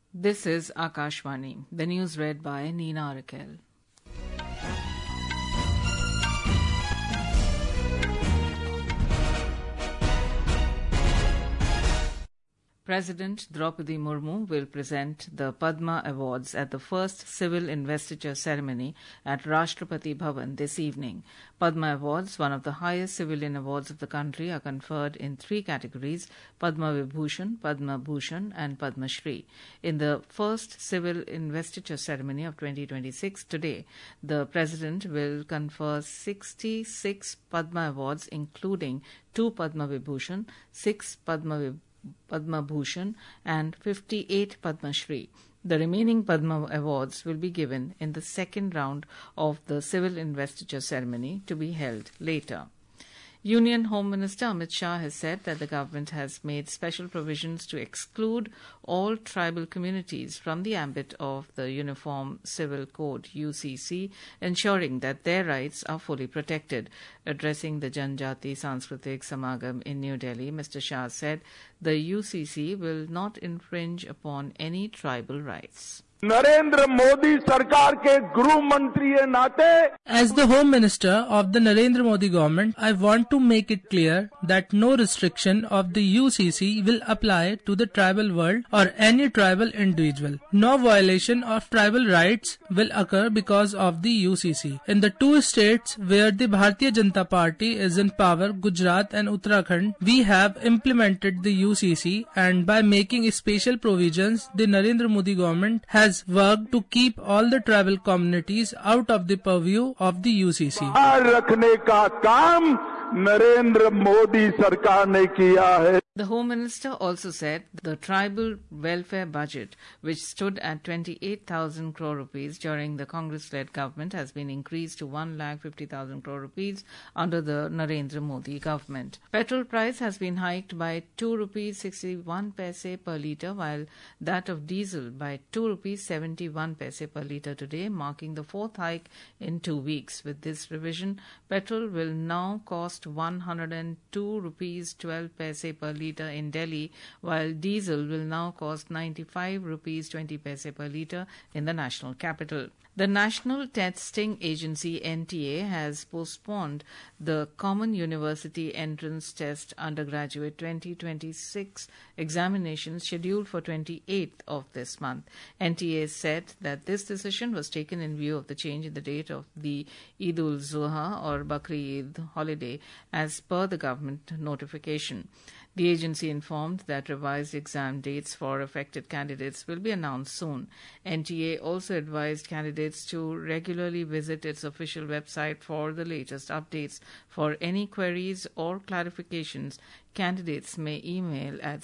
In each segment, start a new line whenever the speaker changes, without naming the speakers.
This is Akashvani. The news read by Neena Raquel. President Draupadi Murmu will present the Padma Awards at the first civil investiture ceremony at Rashtrapati Bhavan this evening. Padma Awards, one of the highest civilian awards of the country, are conferred in three categories: Padma Vibhushan, Padma Bhushan and Padma Shri. In the first civil investiture ceremony of 2026 today, the President will confer 66 Padma Awards, including 2 Padma Vibhushan, 6 Padma Bhushan and 58 Padma Shri. The remaining Padma Awards will be given in the second round of the civil investiture ceremony to be held later. Union Home Minister Amit Shah has said that the government has made special provisions to exclude all tribal communities from the ambit of the Uniform Civil Code UCC, ensuring that their rights are fully protected. Addressing the Janjati Sanskritik Samagam in New Delhi, Mr. Shah said the UCC will not infringe upon any tribal rights.
Narendra Modi सरकार के गृह मंत्री के नाते
As the Home Minister of the Narendra Modi government, I want to make it clear that no restriction of the UCC will apply to the tribal world or any tribal individual. No violation of tribal rights will occur because of the UCC. In the two states where the Bharatiya Janata Party is in power, Gujarat and Uttarakhand, we have implemented the UCC, and by making special provisions, the Narendra Modi government has worked to keep all the tribal communities out of the purview of the UCC.
रखने का काम नरेंद्र मोदी सरकार ने किया है.
The Home Minister also said the tribal welfare budget, which stood at 28,000 crore rupees during the Congress-led government, has been increased to 1,50,000 crore rupees under the Narendra Modi government. Petrol price has been hiked by 2 rupees 61 paise per litre, while that of diesel by 2 rupees 71 paise per litre today, marking the fourth hike in 2 weeks. With this revision, petrol will now cost 102 rupees 12 paise per litre in Delhi, while diesel will now cost 95 rupees 20 paise per litre in the national capital. The National Testing Agency NTA has postponed the Common University Entrance Test Undergraduate 2026 examinations scheduled for 28th of this month. NTA said that this decision was taken in view of the change in the date of the Eid-ul-Zuha or Bakri Eid holiday as per the government notification. The agency informed that revised exam dates for affected candidates will be announced soon. NTA also advised candidates to regularly visit its official website for the latest updates. For any queries or clarifications, candidates may email at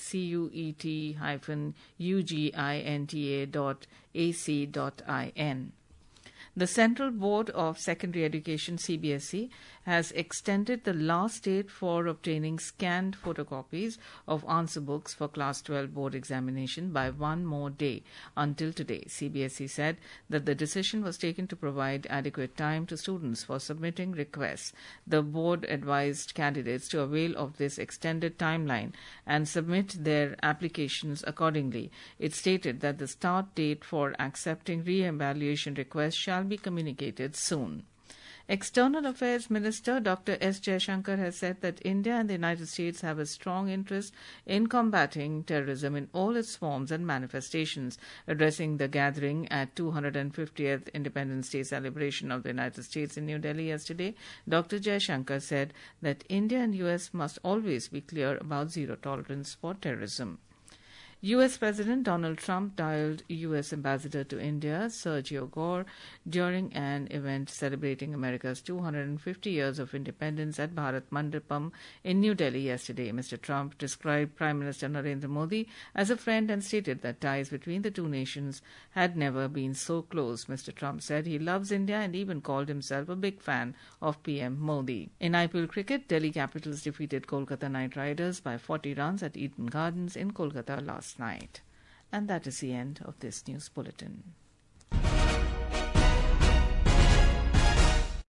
cuet-uginta.ac.in. The Central Board of Secondary Education (CBSE) has extended the last date for obtaining scanned photocopies of answer books for Class 12 board examination by one more day until today. CBSE said that the decision was taken to provide adequate time to students for submitting requests. The board advised candidates to avail of this extended timeline and submit their applications accordingly. It stated that the start date for accepting re-evaluation requests shall be communicated soon. External Affairs Minister Dr. S. Jaishankar has said that India and the United States have a strong interest in combating terrorism in all its forms and manifestations. Addressing the gathering at 250th Independence Day celebration of the United States in New Delhi yesterday, Dr. Jaishankar said that India and US must always be clear about zero tolerance for terrorism. U.S. President Donald Trump dialed U.S. Ambassador to India, Sergio Gore, during an event celebrating America's 250 years of independence at Bharat Mandapam in New Delhi yesterday. Mr. Trump described Prime Minister Narendra Modi as a friend and stated that ties between the two nations had never been so close. Mr. Trump said he loves India and even called himself a big fan of PM Modi. In IPL cricket, Delhi Capitals defeated Kolkata Knight Riders by 40 runs at Eden Gardens in Kolkata last night. And that is the end of this news bulletin.